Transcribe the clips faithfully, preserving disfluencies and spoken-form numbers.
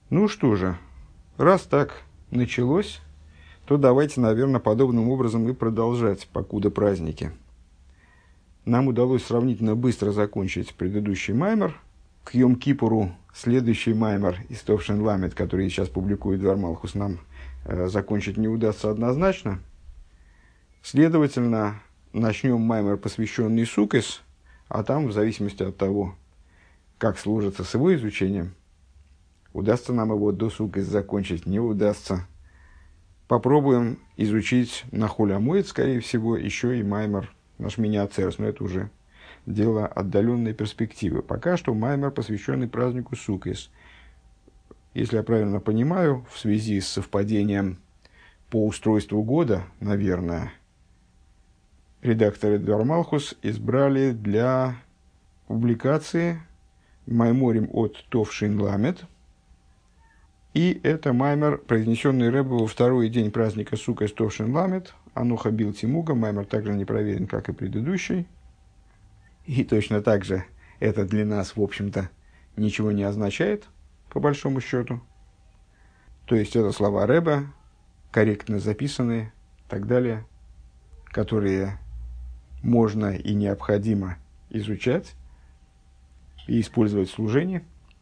Ну что же, раз так началось, то давайте, наверное, подобным образом и продолжать, покуда праздники. Нам удалось сравнительно быстро закончить предыдущий маймер. К Йом-Кипуру следующий маймер из Товшин Ламед, который сейчас публикует Двор Малхус, нам э, закончить не удастся однозначно. Следовательно, начнем маймер, посвященный Суккос, а там, в зависимости от того, как сложится с его изучением, удастся нам его до Суккос закончить, не удастся. Попробуем изучить на Холь Амоид, скорее всего, еще и маймер наш мини-ацерес, но это уже дело отдаленной перспективы. Пока что маймер, посвященный празднику Суккос. Если я правильно понимаю, в связи с совпадением по устройству года, наверное, редакторы Двор Малхус избрали для публикации майморим от Товшин Ламед. И это маймер, произнесенный Ребе во второй день праздника Суккос Товшин Ламед. Ануха бил Тимуга. Маймер также не проверен, как и предыдущий. И точно так же это для нас, в общем-то, ничего не означает, по большому счету. То есть это слова Ребе, корректно записанные и так далее, которые можно и необходимо изучать и использовать в служении.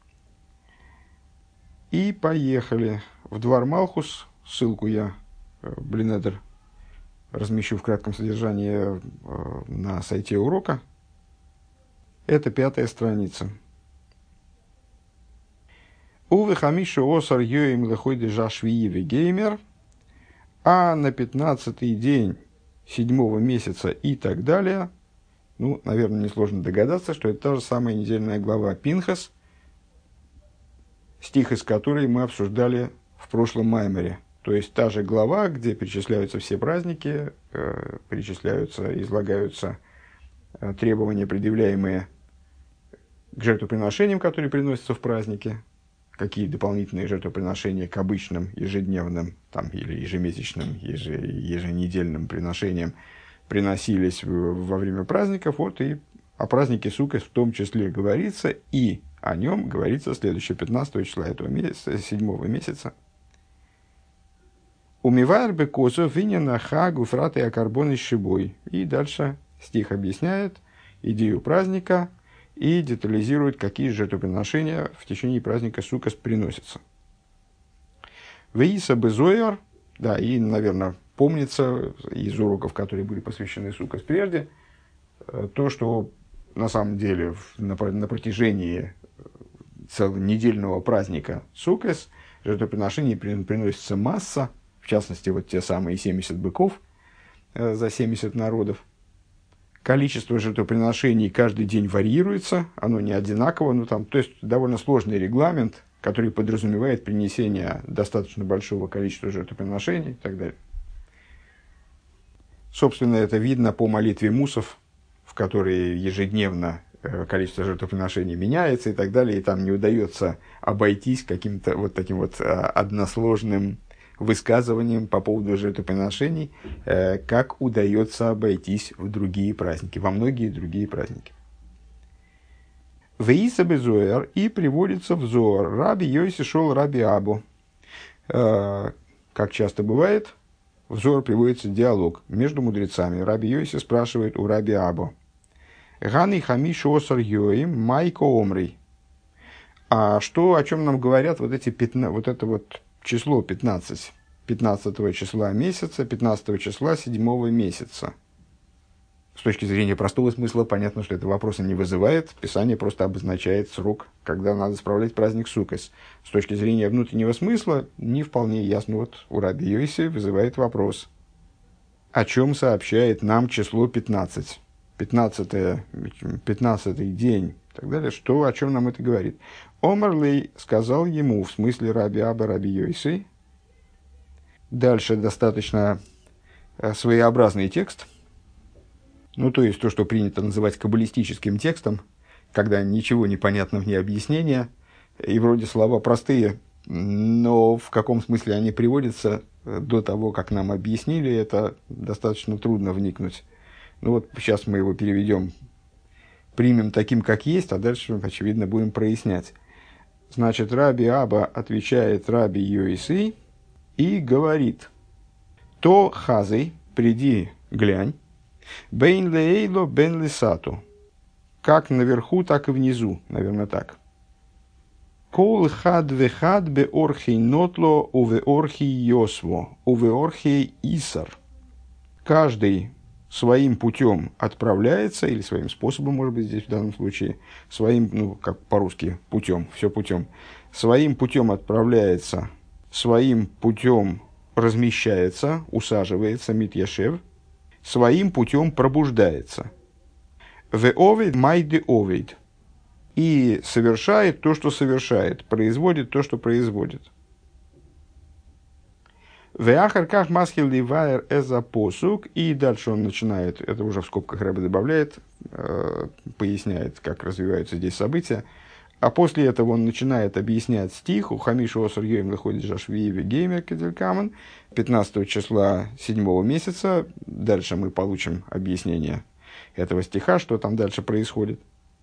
И поехали в Двор Малхус. Ссылку я, Блинедер, размещу в кратком содержании на сайте урока. Это пятая страница. Увы хамишу осар йоим лехойды жашвиеве геймер. А на пятнадцатый день седьмого месяца и так далее. Ну, наверное, несложно догадаться, что это та же самая недельная глава Пинхас, стих из которой мы обсуждали в прошлом маймере. То есть та же глава, где перечисляются все праздники, э, перечисляются, излагаются э, требования, предъявляемые к жертвоприношениям, которые приносятся в праздники, какие дополнительные жертвоприношения к обычным ежедневным там, или ежемесячным, еже, еженедельным приношениям приносились в, во время праздников. Вот и о празднике Суккос в том числе говорится, и о нем говорится следующее, пятнадцатого числа этого месяца, седьмого месяца. Умивар бекозо винена хагу фраты акарбон шибой. И дальше стих объясняет идею праздника и детализирует, какие жертвоприношения в течение праздника Суккос приносятся. Веиса безояр, да, и, наверное, помнится из уроков, которые были посвящены Суккос прежде, то, что на самом деле на, на протяжении целонедельного праздника Суккос жертвоприношений приносится масса, в частности, вот те самые семьдесят быков за семьдесят народов. Количество жертвоприношений каждый день варьируется, оно не одинаково, но там, то есть довольно сложный регламент, который подразумевает принесение достаточно большого количества жертвоприношений и так далее. Собственно, это видно по молитве мусов, в которой ежедневно количество жертвоприношений меняется и так далее, и там не удается обойтись каким-то вот таким вот односложным высказыванием по поводу жертвоприношений, как удается обойтись в другие праздники, во многие другие праздники. Веиса безоэр, и приводится в Зоар. Раби Йоси шел Раби Абу. Как часто бывает, в Зоар приводится диалог между мудрецами. Раби Йоси спрашивает у Раби Абу: Ганы хамиш осар йоим майко омрий. А что, о чем нам говорят вот эти пятна, вот это вот число пятнадцать, пятнадцатого числа месяца, пятнадцатого числа седьмого месяца? С точки зрения простого смысла, понятно, что это вопроса не вызывает. Писание просто обозначает срок, когда надо справлять праздник Суккос. С точки зрения внутреннего смысла, не вполне ясно. Вот у Раби Йоси вызывает вопрос: о чем сообщает нам число пятнадцать? пятнадцатый, пятнадцатый день и так далее. Что, о чем нам это говорит? Омарлей сказал ему, в смысле Раби Аба, Раби Йоси. Дальше достаточно своеобразный текст. Ну, то есть то, что принято называть каббалистическим текстом, когда ничего не понятно вне объяснения, и вроде слова простые, но в каком смысле они приводятся до того, как нам объяснили, это достаточно трудно вникнуть. Ну вот сейчас мы его переведем, примем таким, как есть, а дальше, очевидно, будем прояснять. Значит, Раби Аба отвечает Раби Йоси и говорит: то хазей, приди, глянь, бейн леейло бен лисату, как наверху, так и внизу, наверное, так. Кол хад вехад бе орхей нотло уве орхей йосво, уве орхей исар. Каждый своим путем отправляется, или своим способом, может быть, здесь в данном случае, своим, ну, как по-русски, путем, все путем, своим путем отправляется, своим путем размещается, усаживается, митьяшев, своим путем пробуждается. Ве овейд майде овейд. И совершает то, что совершает, производит то, что производит. Веахарках масхил ливайер эза посук. И дальше он начинает, это уже в скобках Рэбе добавляет, э, поясняет, как развиваются здесь события. А после этого он начинает объяснять стих у Хамишу Осар Йоим выходит Жашвиеви Геймер Кеделькамен пятнадцатого числа седьмого месяца. Дальше мы получим объяснение этого стиха, что там дальше происходит.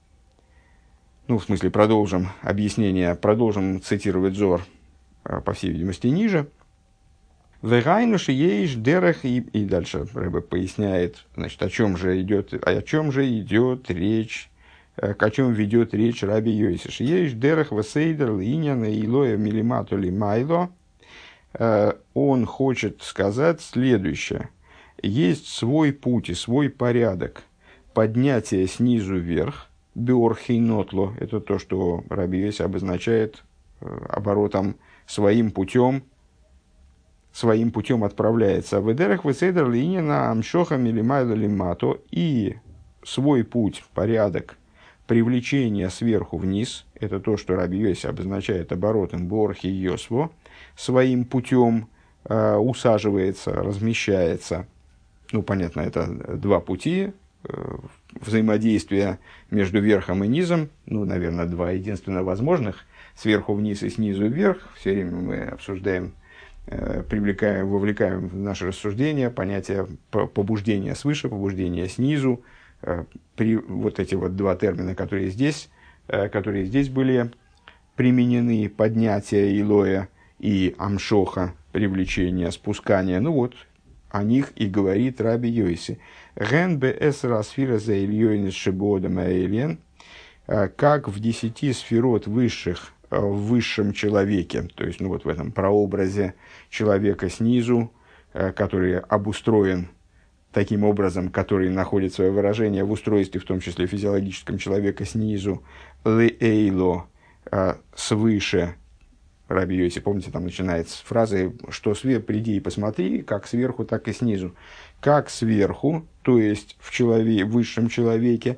Ну, в смысле, продолжим объяснение, продолжим цитировать Зор, по всей видимости, ниже. Вегайнуши еиш дерах, и, и дальше Рэбе поясняет, значит, о чем же идет, о чем же идет речь, о чем ведет речь Раби Йосиш. Еиш дерах весейдер линяна илоя милимату лимайло. Он хочет сказать следующее. Есть свой путь и свой порядок поднятия снизу вверх. Беорхейнотло – это то, что Раби Йоси обозначает оборотом своим путем, своим путем отправляется. В эдерах весейдер линина амшоха милимайла лимато, и свой путь, порядок привлечения сверху вниз – это то, что Раби Йоси обозначает оборотом Беорхи Йосво, своим путем э, усаживается, размещается. Ну, понятно, это два пути э, взаимодействия между верхом и низом, ну, наверное, два единственно возможных, сверху вниз и снизу вверх. Все время мы обсуждаем, э, привлекаем, вовлекаем в наше рассуждение понятие побуждения свыше, побуждения снизу. Э, при, вот эти вот два термина, которые здесь, э, которые здесь были применены, поднятие Илоя и амшоха, привлечение, спускание, ну вот, о них и говорит Раби Йоси. Ген бе эсра сфира за ильёйнис шебодом аэлен, как в десяти сферот высших в высшем человеке, то есть ну вот в этом прообразе человека снизу, который обустроен таким образом, который находит свое выражение в устройстве, в том числе физиологическом человека снизу, леэйло, свыше. Раби Йоси, помните, там начинается с фразы, что свет, приди и посмотри, как сверху, так и снизу. Как сверху, то есть в человеке, высшем человеке,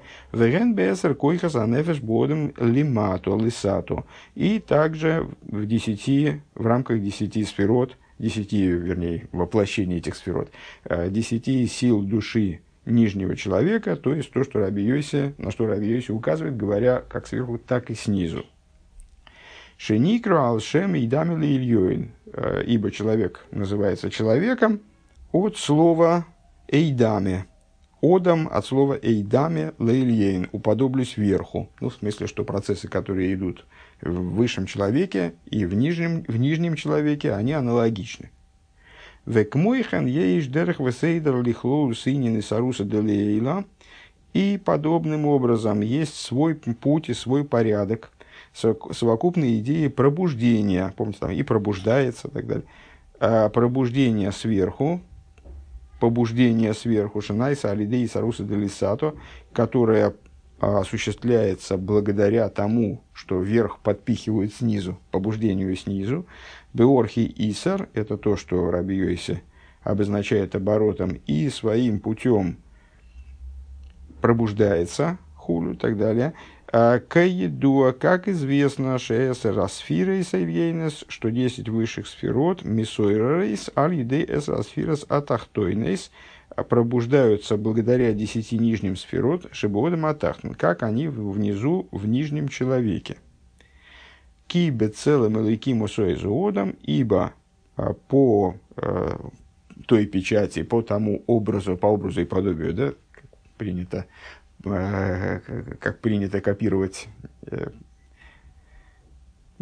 и также в десяти, в рамках десяти сферот, десяти, вернее, воплощений этих сферот, десяти сил души нижнего человека, то есть то, что Раби Йоси, на что Раби Йоси указывает, говоря как сверху, так и снизу. Шеникро алшем и дамили ильёин, ибо человек называется человеком от слова эйдаме, одам от слова эйдаме леильейн, уподоблюсь верху, ну, в смысле, что процессы, которые идут в высшем человеке и в нижнем, в нижнем человеке, они аналогичны. Векмойхан еиш дерех весейдер лихлоу синин и саруса делейла, и подобным образом есть свой путь и свой порядок, совокупные идеи пробуждения, помните, там и пробуждается, и так далее, а пробуждение сверху, побуждение сверху, шинайса, алидей, саруса делисато, которое осуществляется благодаря тому, что вверх подпихивают снизу, побуждению снизу. Беорхи исар, это то, что Раби Йоси обозначает оборотом, и своим путем пробуждается, хулю и так далее. Каедуа, как известно, шеэсэр асфирейс эйвейнес, что десять высших сферот, мисойрейс, аль-едей эс асфирас атахтойнейс, пробуждаются благодаря десяти нижним сферот, шебоодам атахтн, как они внизу, в нижнем человеке. Ки бецелем элейкиму соэзуодам, ибо по э, той печати, по тому образу, по образу и подобию, да, как принято, как принято копировать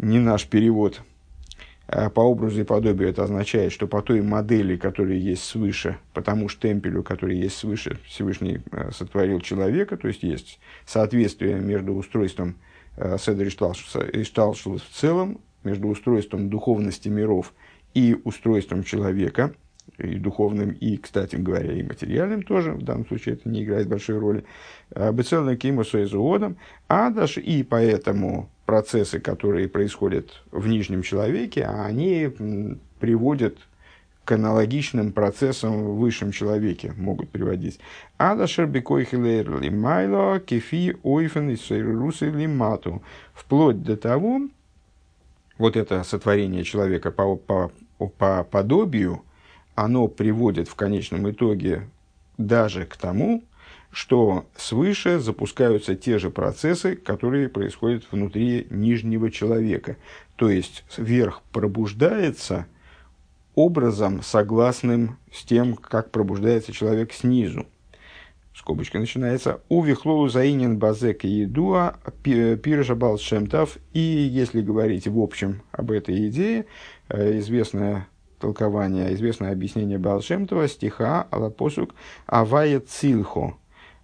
не наш перевод. По образу и подобию это означает, что по той модели, которая есть свыше, по тому штемпелю, который есть свыше, Всевышний сотворил человека, то есть есть соответствие между устройством Седер Ишталшус в целом, между устройством духовности миров и устройством человека, и духовным, и, кстати говоря, и материальным тоже, в данном случае это не играет большой роли, бецелна кима соизуодом, а даже и поэтому процессы, которые происходят в нижнем человеке, они приводят к аналогичным процессам в высшем человеке, могут приводить. А даже бекойхилер лимайло кефи ойфен и сейрусы лимату, вплоть до того, вот это сотворение человека по, по, по подобию, оно приводит в конечном итоге даже к тому, что свыше запускаются те же процессы, которые происходят внутри нижнего человека. То есть, верх пробуждается образом, согласным с тем, как пробуждается человек снизу. Скобочка начинается. «Увихлолу заинен базек и едуа пиржа бал шемтав». И если говорить в общем об этой идее, известное толкование, известное объяснение Баал Шем Това стиха алапосук авая цилхо.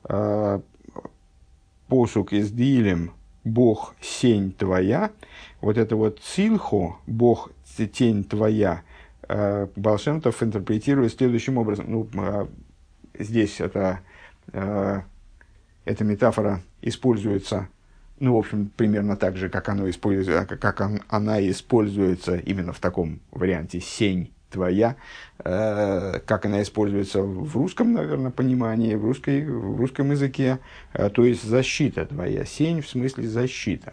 Посук из Дилем «Бог сень твоя». Вот это вот цилхо, «Бог тень твоя», Баал Шем Това интерпретирует следующим образом. Ну, здесь это, эта метафора используется, ну, в общем, примерно так же, как, оно используется, как он, она используется именно в таком варианте «сень твоя», э, как она используется в русском, наверное, понимании, в, русской, в русском языке, э, то есть «защита твоя», «сень» в смысле «защита»,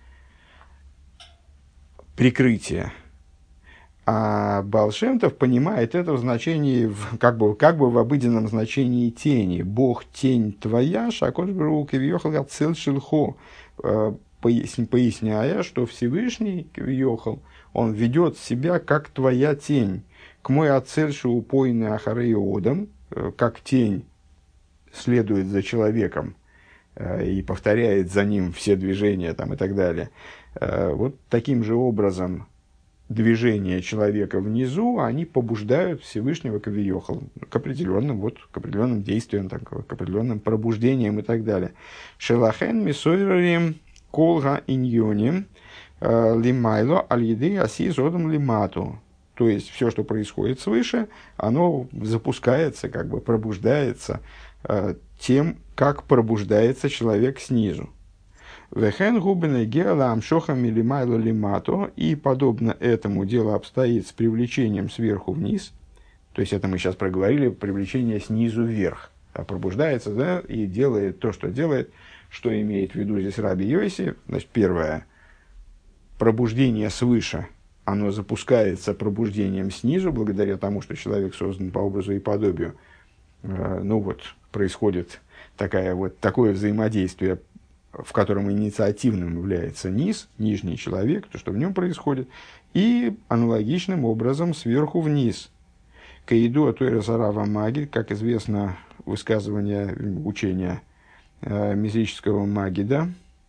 «прикрытие». А Баал Шем Тов понимает это в значении, в, как, бы, как бы в обыденном значении тени. «Бог тень твоя, шакош брук кивьехал цел шилхо», поясняя, что Всевышний кивьехал, он ведет себя как твоя тень. К мой ацельшу упойный ахареодом, как тень следует за человеком и повторяет за ним все движения там, и так далее. Вот таким же образом движения человека внизу, они побуждают Всевышнего кавиохал к определенным, вот, к определенным действиям, так, к определенным пробуждениям и так далее. Шелахен мисойрарим колга иньоним лимайло аль-еды аси зодом лимату. То есть, все, что происходит свыше, оно запускается, как бы пробуждается э, тем, как пробуждается человек снизу. Вехен губене геала амшохами лимайло лимату. И подобно этому дело обстоит с привлечением сверху вниз. То есть, это мы сейчас проговорили, привлечение снизу вверх. А пробуждается, да, и делает то, что делает. Что имеет в виду здесь Раби Йоси? Значит, первое. Пробуждение свыше, оно запускается пробуждением снизу, благодаря тому, что человек создан по образу и подобию. Э, ну вот, происходит такая, вот, такое взаимодействие, в котором инициативным является низ, нижний человек, то, что в нем происходит, и аналогичным образом сверху вниз. Каиду атуэра сарава маги, как известно, высказывание учения э, мизрического магида.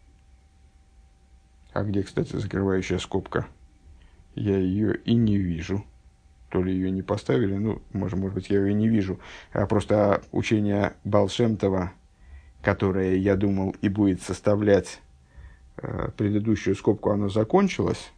А где, кстати, закрывающая скобка? Я ее и не вижу. То ли ее не поставили, ну, может, может быть, я ее и не вижу. А просто учение Баал Шем Това, которое, я думал, и будет составлять э, предыдущую скобку, оно закончилось.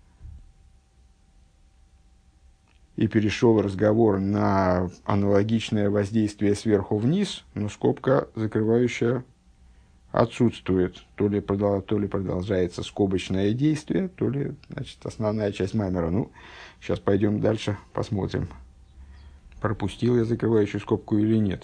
И перешел разговор на аналогичное воздействие сверху вниз, но скобка, закрывающая, отсутствует. То ли, продол- то ли продолжается скобочное действие, то ли, значит, основная часть маймера. Ну, сейчас пойдем дальше, посмотрим, пропустил я закрывающую скобку или нет.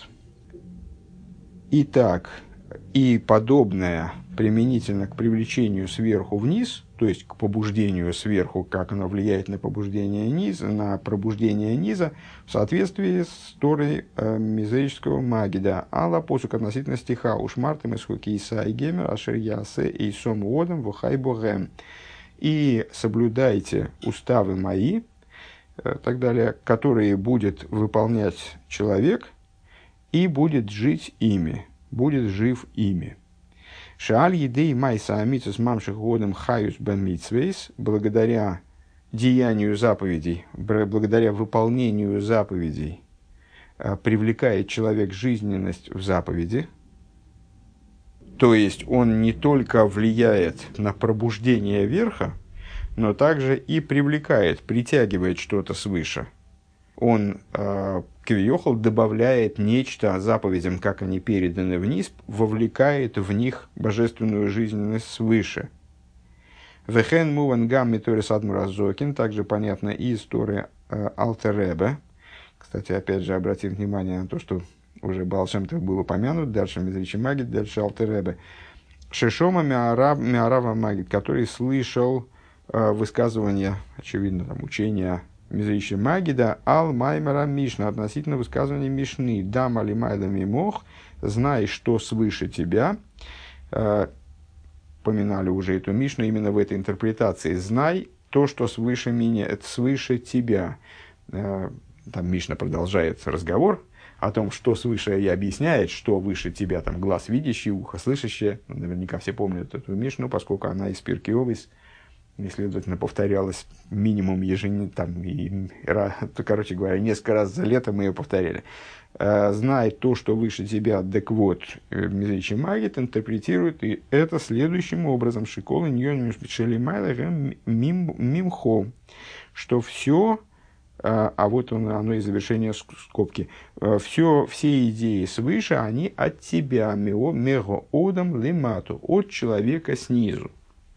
Итак, и подобное применительно к привлечению сверху вниз, то есть к побуждению сверху, как оно влияет на побуждение низа, на пробуждение низа, в соответствии с Торой э, мизерического магида. Алла посук относительно стиха «Уж мартем из хокейса и гемер, ашер ясе и сом уодом вухай богем». И соблюдайте уставы мои, э, так далее, которые будет выполнять человек и будет жить ими, будет жив ими. Шааль едей майса амитсус мамших годом хаюс бамитсвейс, благодаря деянию заповедей, благодаря выполнению заповедей, привлекает человек жизненность в заповеди. То есть он не только влияет на пробуждение верха, но также и привлекает, притягивает что-то свыше. Он, э, квиохол, добавляет нечто заповедям, как они переданы вниз, вовлекает в них божественную жизненность свыше. Вехен муван гам миторис адмуразокин, также понятно и история э, Алтер Ребе. Кстати, опять же, обратим внимание на то, что уже Баал Шем Тов был упомянут, дальше Мизричи Магид, дальше Алтер Ребе. Шешома Миарава Магид, который слышал э, высказывание, очевидно, там, учения Мизричи Магида, Ал Маймера Мишна, относительно высказывания Мишны, Дам Алимайда Мимох, знай, что свыше тебя. Э, поминали уже эту Мишну именно в этой интерпретации. Знай то, что свыше меня, это свыше тебя. Э, там Мишна продолжает разговор о том, что свыше, и объясняет, что выше тебя, там, глаз видящий, ухо слышащее. Наверняка все помнят эту Мишну, поскольку она из Пиркей Овес, и, следовательно, повторялась минимум ежедневно, там, и, короче говоря, несколько раз за лето мы ее повторяли. Знай то, что выше тебя, так вот, Мизричи Магид интерпретирует и это следующим образом. Шиколы ньон мишпичели майлэгэм мимхо, что все, а вот он, оно и завершение скобки, все, все идеи свыше, они от тебя, мего одам лимату, от человека снизу.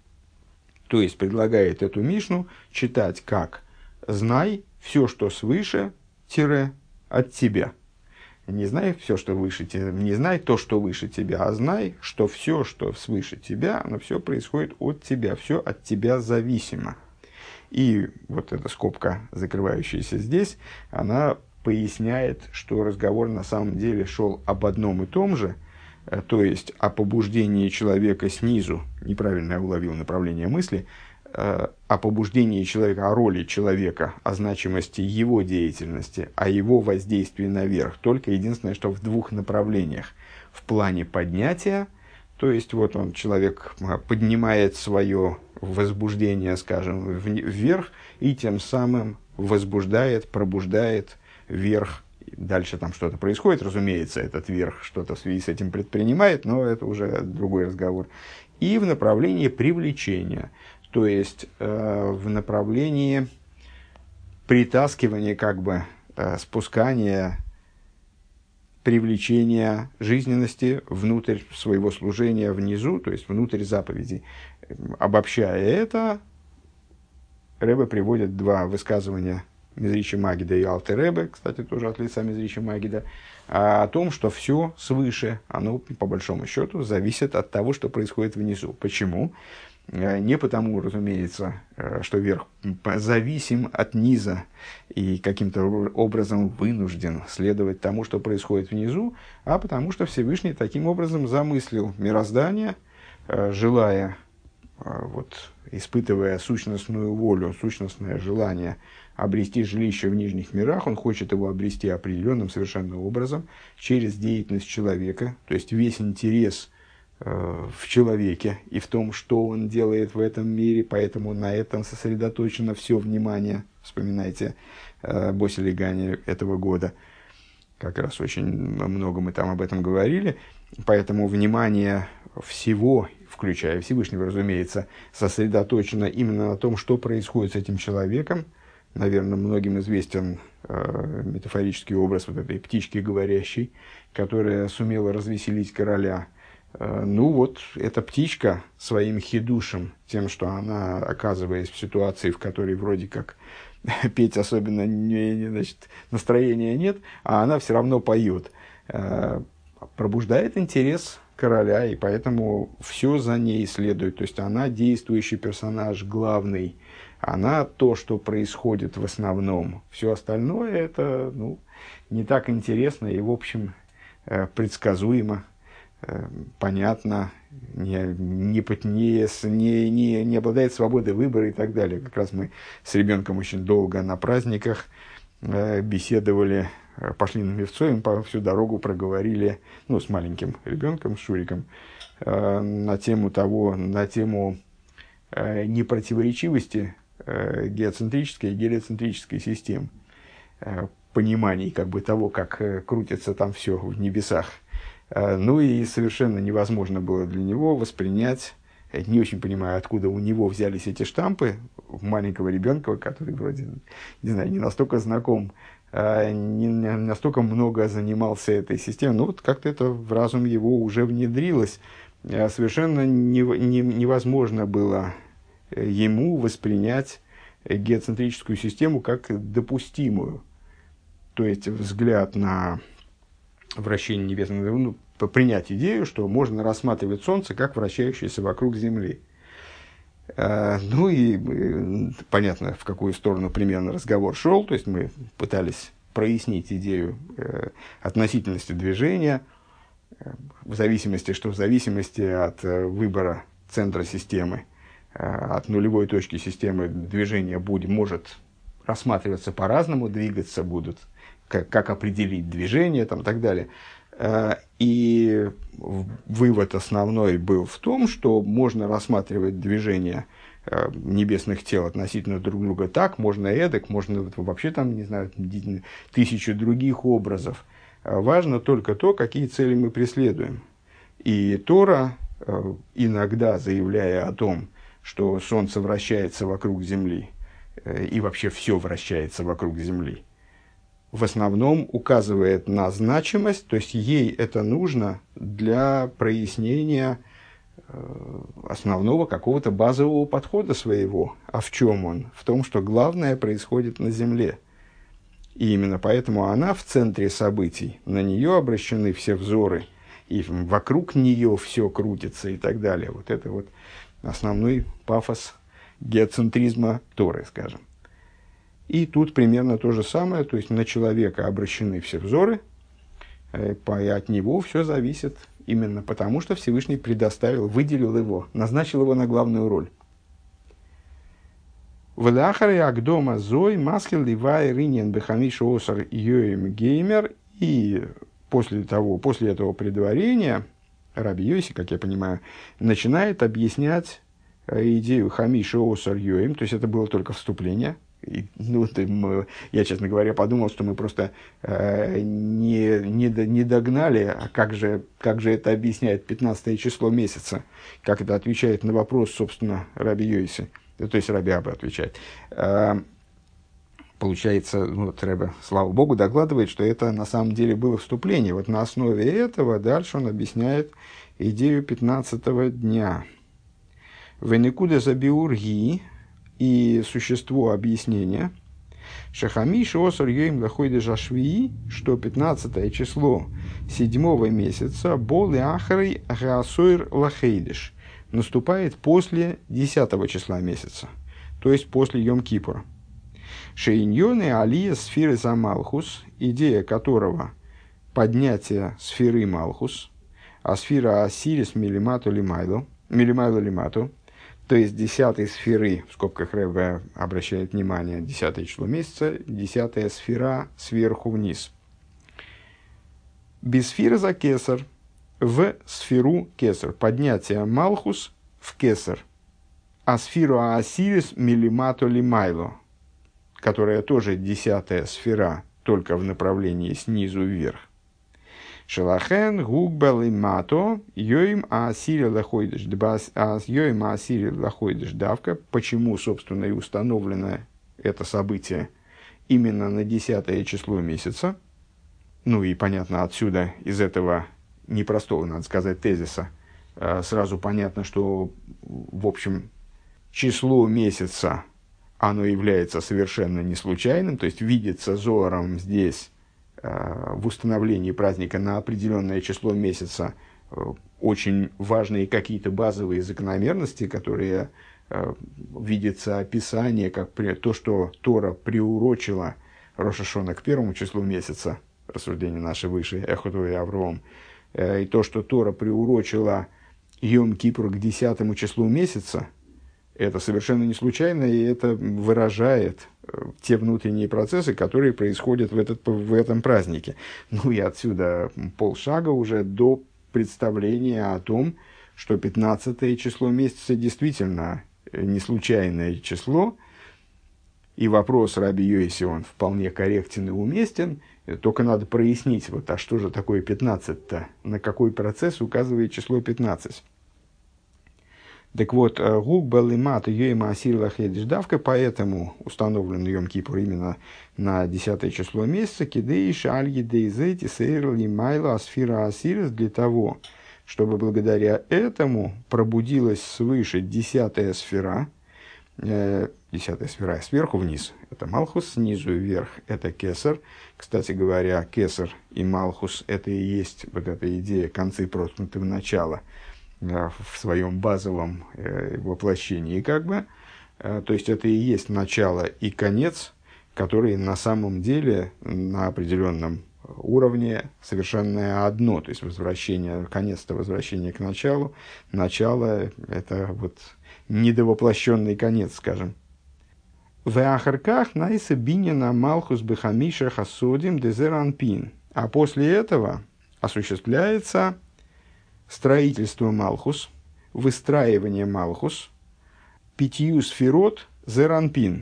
То есть предлагает эту Мишну читать как «знай все, что свыше, тире, от тебя». Не знай все, что выше тебя, не знай то, что выше тебя, а знай, что все, что свыше тебя, оно все происходит от тебя, все от тебя зависимо. И вот эта скобка, закрывающаяся здесь, она поясняет, что разговор на самом деле шел об одном и том же, то есть о побуждении человека снизу, неправильно я уловил направление мысли, о побуждении человека, о роли человека, о значимости его деятельности, о его воздействии наверх. Только единственное, что в двух направлениях. В плане поднятия, то есть вот он, человек поднимает свое возбуждение, скажем, вверх, и тем самым возбуждает, пробуждает верх. Дальше там что-то происходит, разумеется, этот верх что-то в связи с этим предпринимает, но это уже другой разговор. И в направлении привлечения, то есть э, в направлении притаскивания, как бы э, спускания, привлечения жизненности внутрь своего служения внизу, то есть внутрь заповедей. Обобщая это, Ребе приводит два высказывания Мизричи Магида и Алтер Ребе, кстати, тоже от лица Мизричи Магида, о том, что все свыше, оно, по большому счету, зависит от того, что происходит внизу. Почему? Не потому, разумеется, что верх зависим от низа и каким-то образом вынужден следовать тому, что происходит внизу, а потому что Всевышний таким образом замыслил мироздание, желая, вот, испытывая сущностную волю, сущностное желание обрести жилище в нижних мирах, он хочет его обрести определенным совершенно образом через деятельность человека, то есть весь интерес э, в человеке и в том, что он делает в этом мире, поэтому на этом сосредоточено все внимание. Вспоминайте э, Босель и Гани этого года, как раз очень много мы там об этом говорили, поэтому внимание всего, включая Всевышнего, разумеется, сосредоточено именно на том, что происходит с этим человеком. Наверное, многим известен э, метафорический образ вот этой птички говорящей, которая сумела развеселить короля. Э, ну вот, эта птичка своим хидушем, тем, что она, оказываясь в ситуации, в которой вроде как петь особенно не, не, значит, настроения нет, а она все равно поет, э, пробуждает интерес короля, и поэтому все за ней следует. То есть она действующий персонаж, главный. Она то, что происходит в основном. Все остальное это, ну, не так интересно и, в общем, предсказуемо, понятно, не, не, не, не, не обладает свободой выбора и так далее. Как раз мы с ребенком очень долго на праздниках беседовали, пошли на Мевцоим, по всю дорогу проговорили, ну, с маленьким ребенком, с Шуриком, э, на тему того, на тему э, непротиворечивости э, геоцентрической и гелиоцентрической систем, э, пониманий как бы того, как э, крутится там все в небесах. Э, ну и совершенно невозможно было для него воспринять, я не очень понимаю, откуда у него взялись эти штампы, маленького ребенка, который вроде, не знаю, не настолько знаком, не настолько много занимался этой системой, но вот как-то это в разум его уже внедрилось. Совершенно не, не, невозможно было ему воспринять геоцентрическую систему как допустимую. То есть взгляд на вращение небесного, ну, принять идею, что можно рассматривать Солнце как вращающееся вокруг Земли. Ну и понятно, в какую сторону примерно разговор шел. То есть мы пытались прояснить идею относительности движения, в зависимости, что в зависимости от выбора центра системы, от нулевой точки системы движение будет, может рассматриваться по-разному, двигаться будут, как, как определить движение там, и так далее. И вывод основной был в том, что можно рассматривать движение небесных тел относительно друг друга так, можно эдак, можно вообще там, не знаю, тысячу других образов. Важно только то, какие цели мы преследуем. И Тора, иногда заявляя о том, что Солнце вращается вокруг Земли, и вообще все вращается вокруг Земли, в основном указывает на значимость, то есть ей это нужно для прояснения э, основного какого-то базового подхода своего. А в чем он? В том, что главное происходит на Земле. И именно поэтому она в центре событий, на нее обращены все взоры, и вокруг нее все крутится и так далее. Вот это вот основной пафос геоцентризма Торы, скажем. И тут примерно то же самое, то есть на человека обращены все взоры, и от него все зависит именно потому, что Всевышний предоставил, выделил его, назначил его на главную роль. «Вэлахаре агдома зой маскил ливай риньен бехамиш осар йоим геймер». И после того, после этого предварения Раби Йоси, как я понимаю, начинает объяснять идею хамиш осар йоим, то есть это было только вступление. И, ну, ты, мы, я, честно говоря, подумал, что мы просто э, не, не, до, не догнали, а как же, как же это объясняет пятнадцатое число месяца, как это отвечает на вопрос, собственно, Раби Йоси, то есть Раби Аба отвечает. Э, получается, ну, вот Рэбе, слава Богу, докладывает, что это на самом деле было вступление. Вот на основе этого дальше он объясняет идею пятнадцатого дня. «Венекуда забиурги». И существо объяснения, Шахамиш осар йоим лахойдеш ашвии, что пятнадцатое число седьмого месяца, бол и ахарей гаасойр лахейдеш, наступает после десятого числа месяца, то есть после Йом-Кипура. Шейньоны алия сферы за Малхус, идея которого поднятие сферы Малхус, а сфера Осирис милимату лимайло, милимайло лимату, то есть десятой сферы, в скобках Рэбе обращает внимание, десятое число месяца, десятая сфера сверху вниз. Бисфира за кесар, в сферу кесар, поднятие Малхус в кесар, а сферу Осирис милимату лимайло, которая тоже десятая сфера, только в направлении снизу вверх. Шелахен гугбал и мато йоим аасири лахойдеш йоим аасири лахойдеш давка. Почему, собственно, и установлено это событие именно на десятое число месяца? Ну и понятно, отсюда, из этого непростого, надо сказать, тезиса, сразу понятно, что, в общем, число месяца, оно является совершенно не случайным, то есть видится Зоаром здесь, в установлении праздника на определенное число месяца, очень важные какие-то базовые закономерности, которые э, видится описание, как при, то, что Тора приурочила Рош ха-Шана к первому числу месяца, рассуждение наше выше, Эхоту и Авром, э, и то, что Тора приурочила Йом-Кипур к десятому числу месяца, это совершенно не случайно, и это выражает те внутренние процессы, которые происходят в, этот, в этом празднике. Ну и отсюда полшага уже до представления о том, что пятнадцатое число месяца действительно не случайное число, и вопрос раби Йоси, он вполне корректен и уместен, только надо прояснить, вот, а что же такое пятнадцать-то, на какой процесс указывает число пятнадцать. Так вот, гук балимат йоима асир лахедиш давка, поэтому установлен Йом Кипур именно на десятое число месяца, кидейш альги дейзети сейр лимайла асфира асирис, для того, чтобы благодаря этому пробудилась свыше десятая сфера, э, десятая сфера сверху вниз, это Малхус, снизу вверх это Кесар. Кстати говоря, Кесар и Малхус это и есть вот эта идея концы проткнуты в начало, в своем базовом э, воплощении, как бы. Э, то есть это и есть начало и конец, которые на самом деле на определенном уровне совершенно одно. То есть возвращение, конец-то возвращение к началу, начало – это вот недовоплощенный конец, скажем. В ахарках найса бинина малхус бехамиша хасодим дезеранпин. А после этого осуществляется строительство Малхус, выстраивание Малхус, пятью сферот Зеранпин.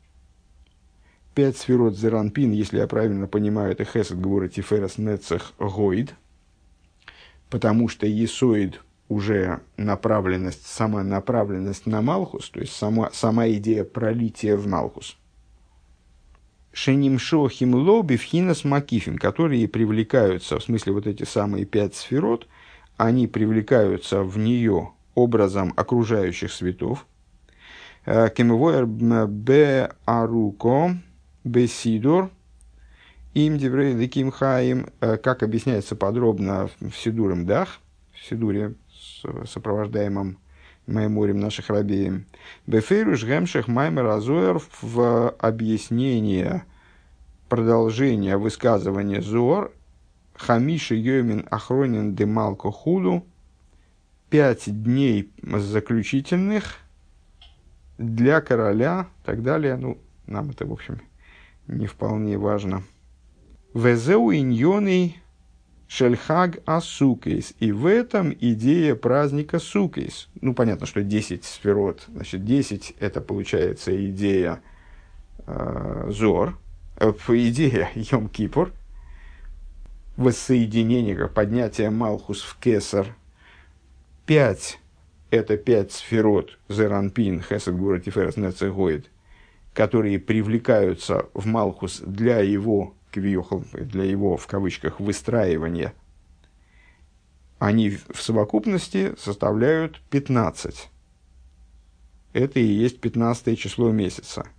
Пять сферот Зеранпин, если я правильно понимаю, это Хесед, Гвура, Тиферес, Нецех, Гоид, потому что Есоид уже направленность, сама направленность на Малхус, то есть сама, сама идея пролития в Малхус. Шенимшо химло бифхинас макифим, которые привлекаются, в смысле вот эти самые пять сферот, они привлекаются в нее образом окружающих светов. Кемвоер бе аруко бе сидур им деврей ликим хаим, как объясняется подробно в Сидурем Дах, в Сидуре, сопровождаемом меморием наших рабеем. Бефейруш гемшех маймер азоэр, в объяснение продолжения высказывания Зоар, Хамиши йомин ахронин демалко худу, пять дней заключительных для короля, и так далее. Ну, нам это, в общем, не вполне важно. Везеу иньоный шельхаг асукейс. И в этом идея праздника сукейс. Ну, понятно, что десять сферот. Значит, десять это получается идея э, Зор, э, идея Йом Кипур. Воссоединение, как поднятие Малхус в Кесар. Пять – это пять сферот Зеранпин, Хесед, Гвура, Тиферес, Нецех, Гоид, которые привлекаются в Малхус для его, для его, в кавычках, выстраивания. Они в совокупности составляют пятнадцать. Это и есть пятнадцатое число месяца.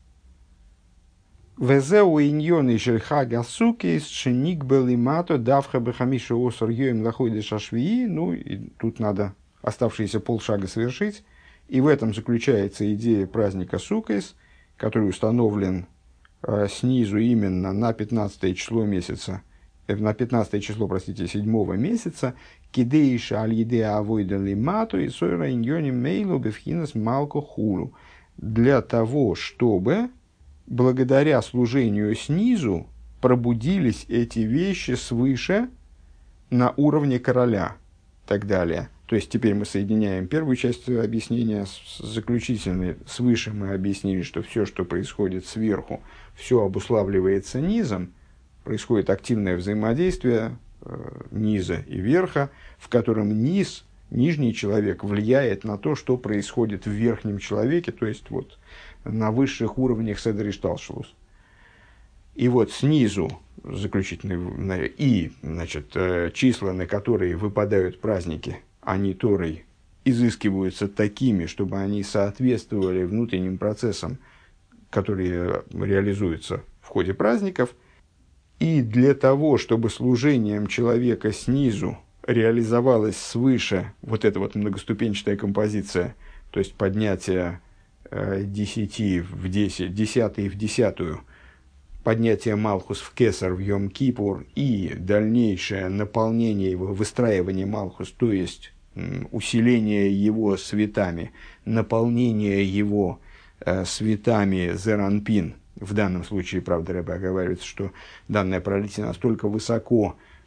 Везеу иньоны шельхага сукейс шеник белимато давха бехамиша осор йоим лаходи шашвии. Ну, и тут надо оставшиеся полшага совершить. И в этом заключается идея праздника сукейс, который установлен э, снизу именно на пятнадцатое число месяца, э, на пятнадцатое число, простите, седьмого месяца. Кидейша аль-еде авойда лимато и сойра иньони мейлу бевхинас малко хулу. Для того, чтобы благодаря служению снизу пробудились эти вещи свыше на уровне короля и так далее. То есть теперь мы соединяем первую часть объяснения с заключительной. Свыше мы объяснили, что все, что происходит сверху, все обуславливается низом, происходит активное взаимодействие э, низа и верха, в котором низ, нижний человек влияет на то, что происходит в верхнем человеке, то есть вот на высших уровнях Седер Ишталшелус. И вот снизу заключительные и, значит, числа, на которые выпадают праздники, они Торой изыскиваются такими, чтобы они соответствовали внутренним процессам, которые реализуются в ходе праздников. И для того, чтобы служением человека снизу реализовалась свыше вот эта вот многоступенчатая композиция, то есть поднятие десяти в десять, десятый в десятую, поднятие Малхус в Кесар, в Йом Кипур и дальнейшее наполнение его, выстраивание Малхус, то есть усиление его светами, наполнение его э, светами Зеранпин. В данном случае, правда, Ребе оговаривается, что данное пролитие настолько высоко,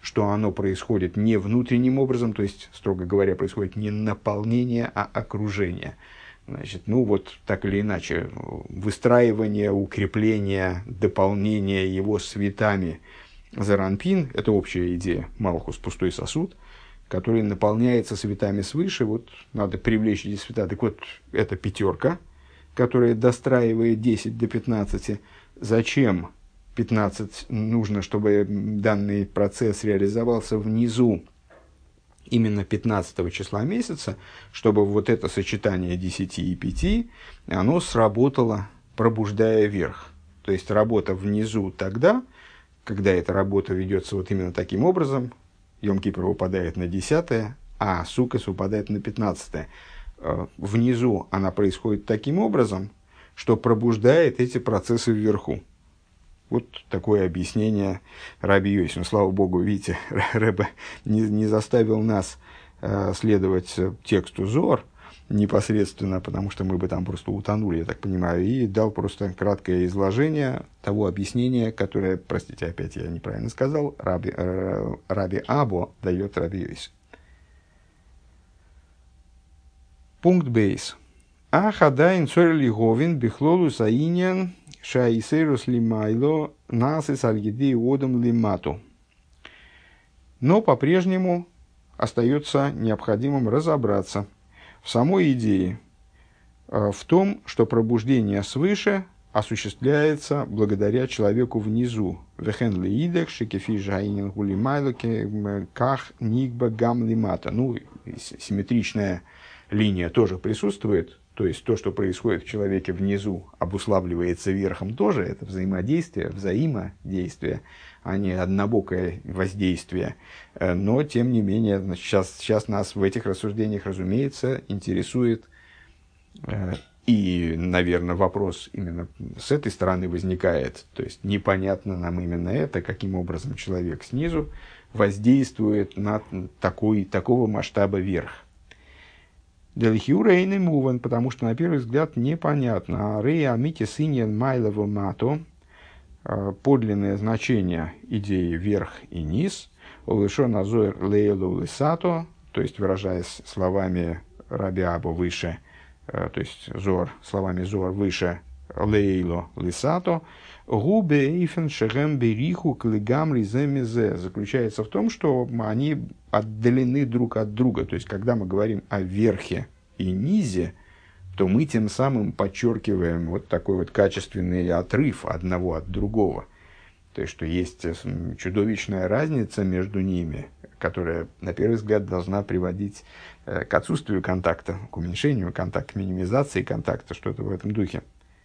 что оно происходит не внутренним образом, то есть, строго говоря, происходит не наполнение, а окружение. Значит, ну вот так или иначе, выстраивание, укрепление, дополнение его светами заранпин – это общая идея. Малхус – пустой сосуд, который наполняется светами свыше. Вот надо привлечь эти света. Так вот, это пятерка, которая достраивает десять до пятнадцати. Зачем пятнадцать нужно, чтобы данный процесс реализовался внизу именно пятнадцатого числа месяца, чтобы вот это сочетание десяти и пяти, оно сработало, пробуждая вверх. То есть работа внизу тогда, когда эта работа ведется вот именно таким образом, Йом-Кипр выпадает на десятое, а Суккот выпадает на пятнадцатое. Внизу она происходит таким образом, что пробуждает эти процессы вверху. Вот такое объяснение Раби Йоси. Ну, слава Богу, видите, Ребе не, не заставил нас э, следовать тексту Зоар непосредственно, потому что мы бы там просто утонули, я так понимаю, и дал просто краткое изложение того объяснения, которое, простите, опять я неправильно сказал, Раби, э, Раби Або дает Раби Йоси. Пункт бейс. Ахадайн цорли говин бихлолу саиньян шаисерус лимайло насис альгиди одам лимату. Но по-прежнему остается необходимым разобраться в самой идее, в том, что пробуждение свыше осуществляется благодаря человеку внизу. Вехен лиидек шекефи жаинин гулимайло ках нигба гам лимата. Ну, симметричная линия тоже присутствует. То есть то, что происходит в человеке внизу, обуславливается верхом тоже. Это взаимодействие, взаимодействие, а не однобокое воздействие. Но, тем не менее, значит, сейчас, сейчас нас в этих рассуждениях, разумеется, интересует. И, наверное, вопрос именно с этой стороны возникает. То есть непонятно нам именно это, каким образом человек снизу воздействует на такой, такого масштаба верх. Делхиурейный муван, потому что на первый взгляд непонятно. А рея мити синьян майлово мато, подлинное значение идеи верх и низ, улышон азоэр лейлу лисато, то есть выражаясь словами Раби Або выше, то есть зор, словами зор выше лейло лисато, губе ифен шегем бериху клигам риземизе, заключается в том, что они отдалены друг от друга. То есть, когда мы говорим о верхе и низе, то мы тем самым подчеркиваем вот такой вот качественный отрыв одного от другого. То есть, что есть чудовищная разница между ними, которая, на первый взгляд, должна приводить к отсутствию контакта, к уменьшению контакта, к минимизации контакта, что-то в этом духе.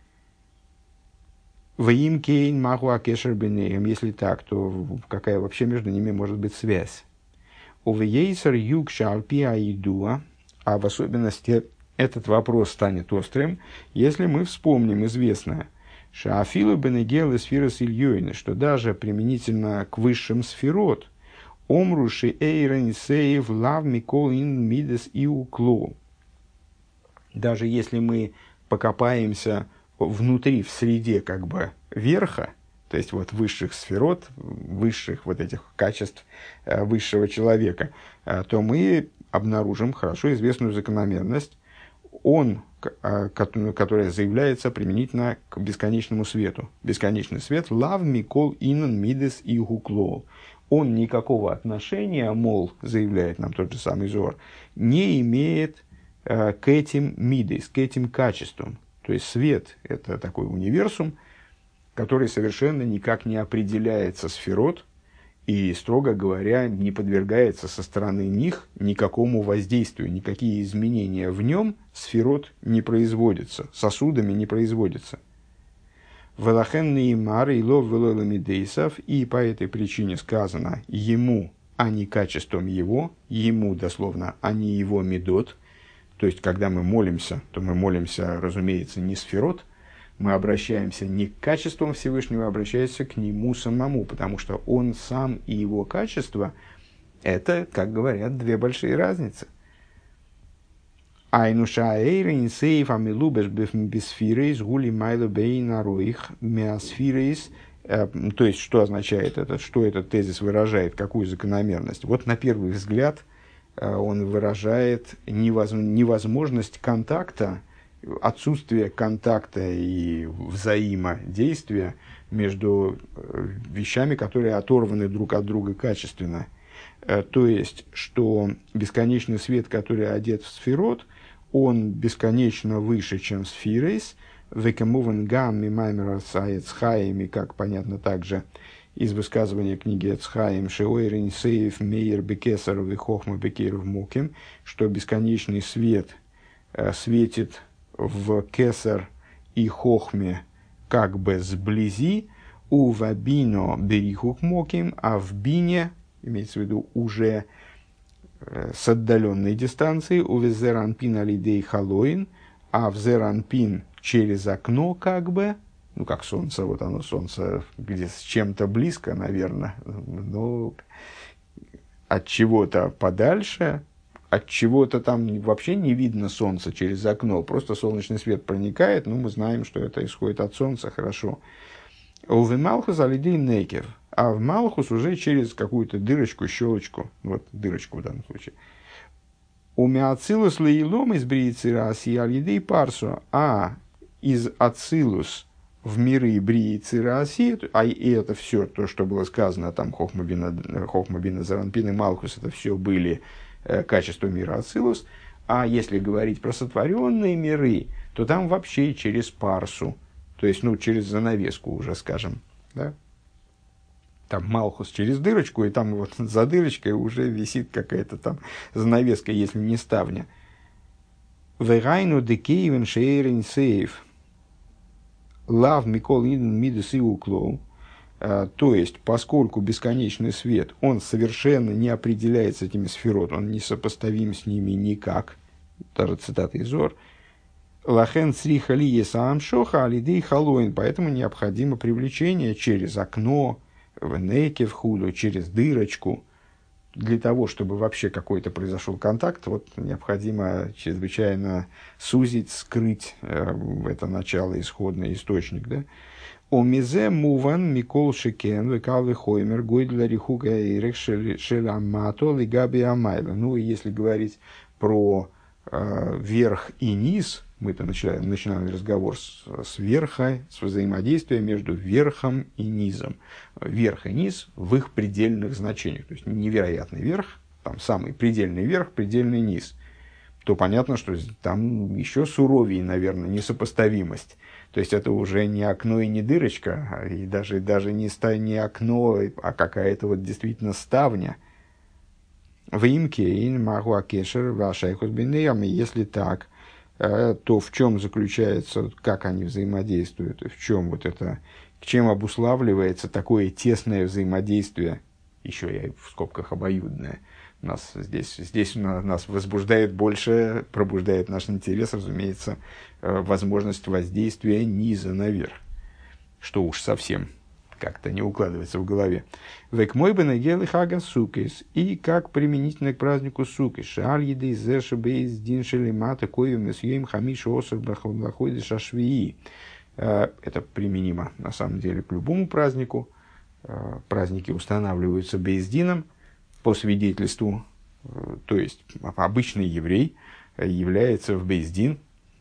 Ваим кейн махуа кешер бенеем. Если так, то какая вообще между ними может быть связь? Увейсер юг шалпи аидуа. А в особенности этот вопрос станет острым, если мы вспомним известное. Шаафилу бенегел и сфирос ильёйны, что даже применительно к высшим сферот, омруши эйрен сейв лав микол ин мидес и укло. Даже если мы покопаемся внутри, в среде как бы верха, то есть вот высших сферот, высших вот этих качеств э, высшего человека, э, то мы обнаружим хорошо известную закономерность. Он, э, которая заявляется применительно к бесконечному свету. Бесконечный свет лав микол инан мидес и гуклол. Он никакого отношения, мол, заявляет нам тот же самый Зоар, не имеет э, к этим мидес, к этим качествам. То есть свет – это такой универсум, который совершенно никак не определяется сферот и, строго говоря, не подвергается со стороны них никакому воздействию, никакие изменения в нем сферот не производятся, сосудами не производятся. Велахенные мары и лов велоламидейсов, и по этой причине сказано ему, а не качеством его, ему дословно, а не его медот. То есть, когда мы молимся, то мы молимся, разумеется, не сферот, мы обращаемся не к качествам Всевышнего, а обращаемся к нему самому, потому что он сам и его качество – это, как говорят, две большие разницы. Айнуша эйрин сейф амилубеш бисфирейс гули майло бейна роих миасфирейс. То есть, что означает это, что этот тезис выражает, какую закономерность? Вот на первый взгляд он выражает невозможность контакта, отсутствие контакта и взаимодействия между вещами, которые оторваны друг от друга качественно. То есть, что бесконечный свет, который одет в сферот, он бесконечно выше, чем сфирейс, векамуван гамми маймерас аэцхаими, как понятно также из высказывания книги Эцхаим, шеойрин сейф мейер бекесар вихохма бекер в муким, что бесконечный свет э, светит в кесар и хохме как бы сблизи, у вабино берихук моким, а в бине, имеется в виду уже э, с отдаленной дистанции, у везеранпин алидей халоин, а в зеранпин через окно как бы, ну, как солнце, вот оно, солнце, где с чем-то близко, наверное, но от чего-то подальше, от чего-то там вообще не видно солнца через окно, просто солнечный свет проникает, ну, мы знаем, что это исходит от солнца, хорошо. У Малхус алидей некев, а в Малхус уже через какую-то дырочку, щелочку, вот дырочку в данном случае. У Меацилус леилом из бриицирас и алидей парсу, а из Ацилус в миры Брии Цираси, а и это все то, что было сказано, там Хохмабина, Хохмабина Заранпин и Малхус, это все были э, качества мира Ацилус. А если говорить про сотворенные миры, то там вообще через парсу, то есть, ну, через занавеску уже, скажем, да? Там Малхус через дырочку, и там вот за дырочкой уже висит какая-то там занавеска, если не ставня. Вегайну декейвен шейрин сейф. Лав микол иден мидес и уклоу. То есть, поскольку бесконечный свет, он совершенно не определяется этими сферот, он не сопоставим с ними никак. Даже цитата из Зор. Лахен сриха ли есаам шоха алидей халоин. Поэтому необходимо привлечение через окно, в неке в худу, через дырочку. Для того, чтобы вообще какой-то произошел контакт, вот необходимо чрезвычайно сузить, скрыть э, это начало, исходный источник. Да? Омизе муван микол шекен векалвы хоймер гойдля рихуга ирек шеламато лигаби амайла. Ну и если говорить про э, верх и низ, мы-то начинаем, начинаем разговор с, с верха, с взаимодействия между верхом и низом. Верх и низ в их предельных значениях. То есть невероятный верх, там самый предельный верх, предельный низ. То понятно, что там еще суровее, наверное, несопоставимость. То есть это уже не окно и не дырочка, и даже, даже не, ста, не окно, а какая-то вот действительно ставня. В имкейн магу акешер вашайхус бинеями. Если так, то в чем заключается, как они взаимодействуют, в чем вот это, чем обуславливается такое тесное взаимодействие, еще я в скобках обоюдное, нас здесь, здесь нас возбуждает больше, пробуждает наш интерес, разумеется, возможность воздействия низа наверх, что уж совсем как-то не укладывается в голове. Век мой бы нагел и хага сукис. И как применительно к празднику сукис. Шаль еды зэшэ бейс дин шелемата кою месьем хамиш оср бахлаходи шашвии. Это применимо на самом деле к любому празднику. Праздники устанавливаются бейздином по свидетельству. То есть обычный еврей является в бейздин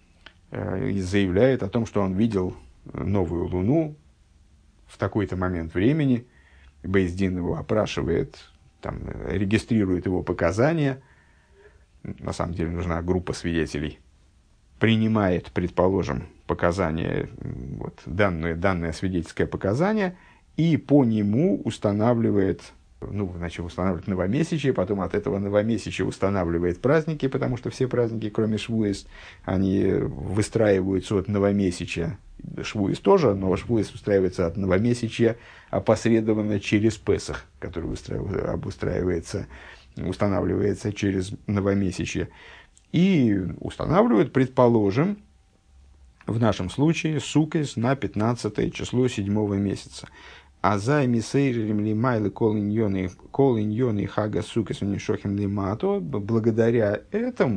и заявляет о том, что он видел новую луну в такой-то момент времени. Бейздин его опрашивает, там, регистрирует его показания. На самом деле нужна группа свидетелей. Принимает, предположим, показания, вот, данное, данное свидетельское показание, и по нему устанавливает, ну, значит, устанавливает новомесячие, потом от этого новомесячия устанавливает праздники, потому что все праздники, кроме Швуис, они выстраиваются от новомесячия. Швуис тоже, но Швуис устраивается от новомесячья, опосредованно через Песах, который обустраивается, устанавливается через новомесячье. И устанавливают, предположим, в нашем случае, сукес на пятнадцатое число седьмого месяца. А за мисейрим лимайлы колиньоны хага сукес унишохим лимато, благодаря этому,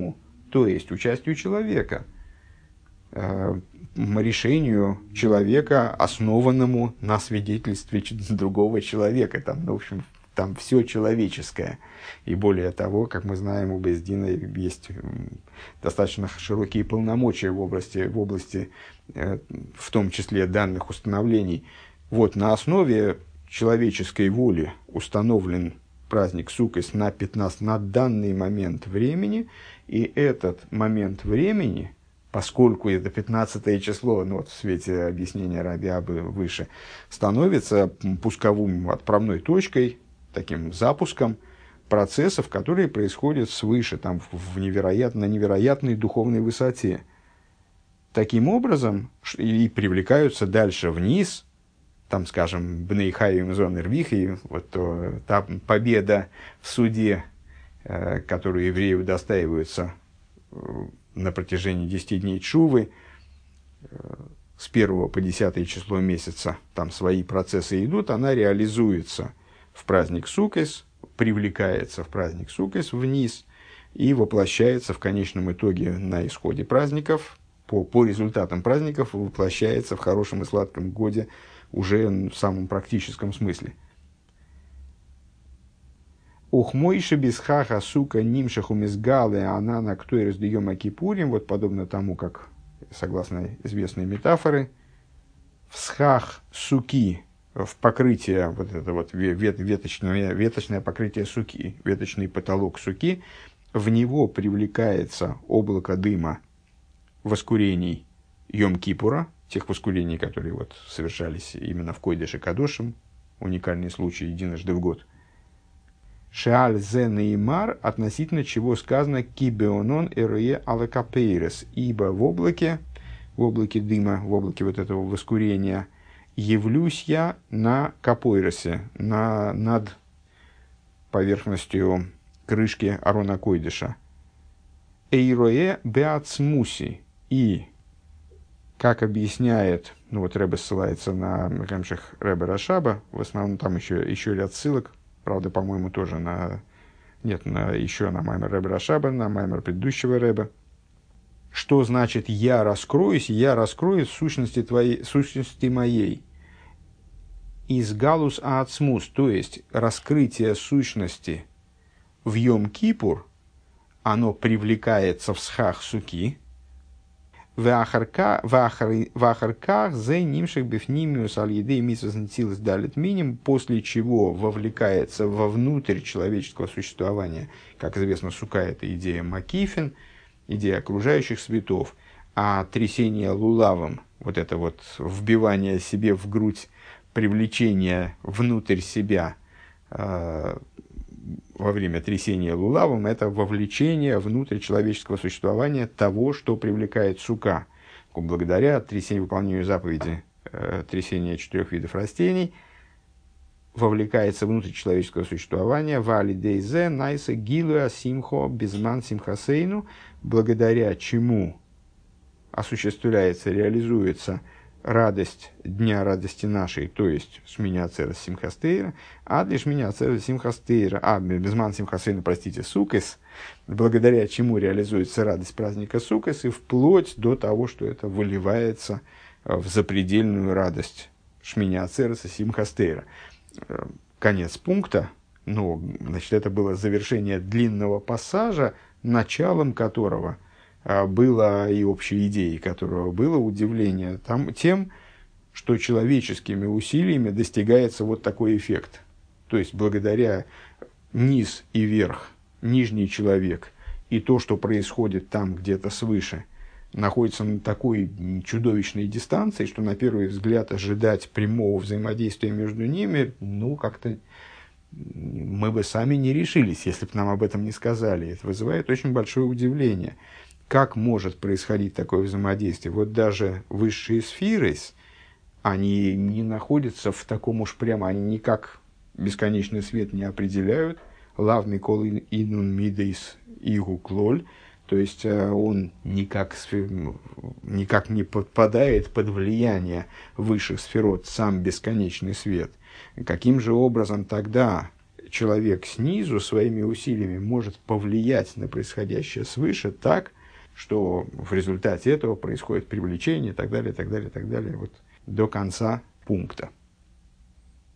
то есть участию человека, э, решению человека, основанному на свидетельстве другого человека. Там, ну, в общем, там все человеческое. И более того, как мы знаем, у бейс дина есть достаточно широкие полномочия в области, в области э, в том числе данных установлений. Вот, на основе человеческой воли установлен праздник Суккот на пятнадцать, на данный момент времени, и этот момент времени, поскольку это пятнадцатое число, ну вот в свете объяснения Раби Абы выше, становится пусковым отправной точкой, таким запуском процессов, которые происходят свыше, там, в невероятно, на невероятной духовной высоте. Таким образом, и привлекаются дальше вниз, там, скажем, Бнейхаим Зон Ирвихи, вот то, та победа в суде, э, которую еврею достаивается э, на протяжении десяти дней Тшувы, э, с первого по десятое число месяца, там свои процессы идут, она реализуется в праздник Суккот, привлекается в праздник Суккот вниз и воплощается в конечном итоге на исходе праздников, по, по результатам праздников воплощается в хорошем и сладком годе уже в самом практическом смысле. Ухмойши бисхаха сука нимшаху мизгалы анана кто и раздаем акипурим, вот подобно тому, как, согласно известной метафоры, в схах суки, в покрытие, вот это вот веточное, веточное покрытие суки, веточный потолок суки, в него привлекается облако дыма воскурений Йом-Кипура, тех воскурений, которые вот совершались именно в Койдеше Кадошим, уникальный случай единожды в год. Шеаль зе неймар, относительно чего сказано кибеонон эруе алакапейрес, ибо в облаке, в облаке дыма, в облаке вот этого воскурения, явлюсь я на капойросе, на, над поверхностью крышки Арона Койдеша. Эйроэ беацмуси, и, как объясняет, ну вот Ребе ссылается на Ремших Ребе Рашаба, в основном там еще, еще ряд ссылок, правда, по-моему, тоже на, нет, на, еще на маймер Ребе Рашаба, на маймер предыдущего Ребе. Что значит «я раскроюсь», «я раскроюсь» в сущности, твоей, сущности моей. Из галус аацмус, то есть раскрытие сущности в Йом-Кипур, оно привлекается в схах суки, в ахарках зе нимших бифнимиус аль-едей митсвазнтилс далит миним, после чего вовлекается вовнутрь человеческого существования. Как известно, сука – это идея макифин, идея окружающих светов, а трясение лулавом, вот это вот вбивание себе в грудь, привлечение внутрь себя э, во время трясения лулавом, это вовлечение внутрь человеческого существования того, что привлекает сука. Благодаря трясению, выполнению заповеди э, трясения четырех видов растений, вовлекается внутрь человеческого существования вали дейзе найса гилуа симхо безман симхасейну, благодаря чему осуществляется, реализуется радость дня радости нашей, то есть шминя цера симхастейра, а для шминя цера симхастейра, а безман симхасейна, простите, суккос, благодаря чему реализуется радость праздника суккос, и вплоть до того, что это выливается в запредельную радость шминя цера симхастейра. Конец пункта, ну, значит, это было завершение длинного пассажа, началом которого было и общей идеей которого было удивление там, тем, что человеческими усилиями достигается вот такой эффект. То есть, благодаря низ и верх, нижний человек и то, что происходит там где-то свыше, находится на такой чудовищной дистанции, что на первый взгляд ожидать прямого взаимодействия между ними, ну, как-то мы бы сами не решились, если бы нам об этом не сказали. Это вызывает очень большое удивление. Как может происходить такое взаимодействие? Вот даже высшие сферы, они не находятся в таком уж прямо, они никак бесконечный свет не определяют. Лавный кол инун мидейс игу клоль, то есть он никак, никак не подпадает под влияние высших сферот, сам бесконечный свет. Каким же образом тогда человек снизу своими усилиями может повлиять на происходящее свыше так, что в результате этого происходит привлечение и так далее, и так далее, и так далее, вот до конца пункта.